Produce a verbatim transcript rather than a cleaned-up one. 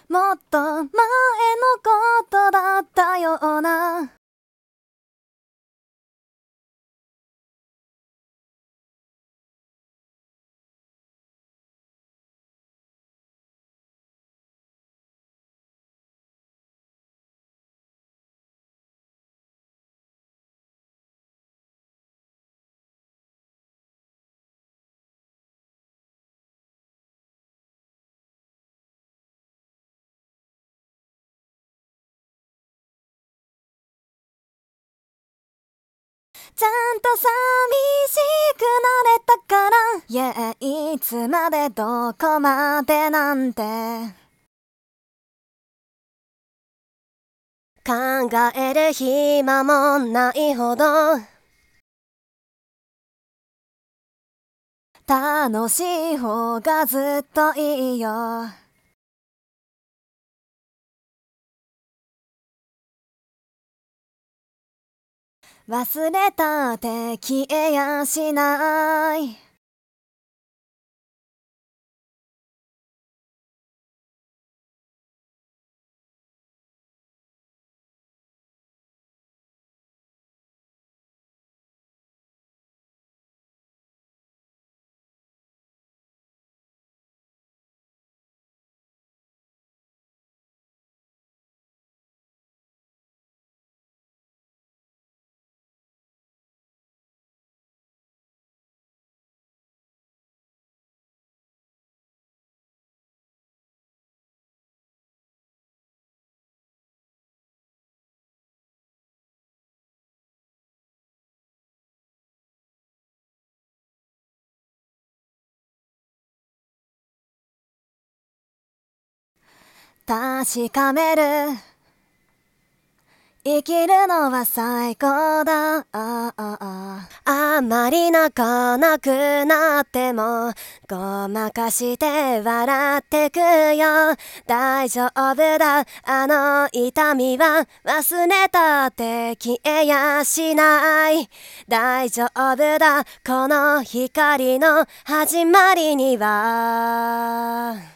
もっと前のことだったような。ちゃんと寂しくなれたから、いや、いつまでどこまでなんて考える暇もないほど楽しい方がずっといいよ。忘れたって消えやしない。確かめる、生きるのは最高だ。ああああまり泣かなくなってもごまかして笑ってくよ。大丈夫だ、あの痛みは忘れたって消えやしない。大丈夫だ、この光の始まりには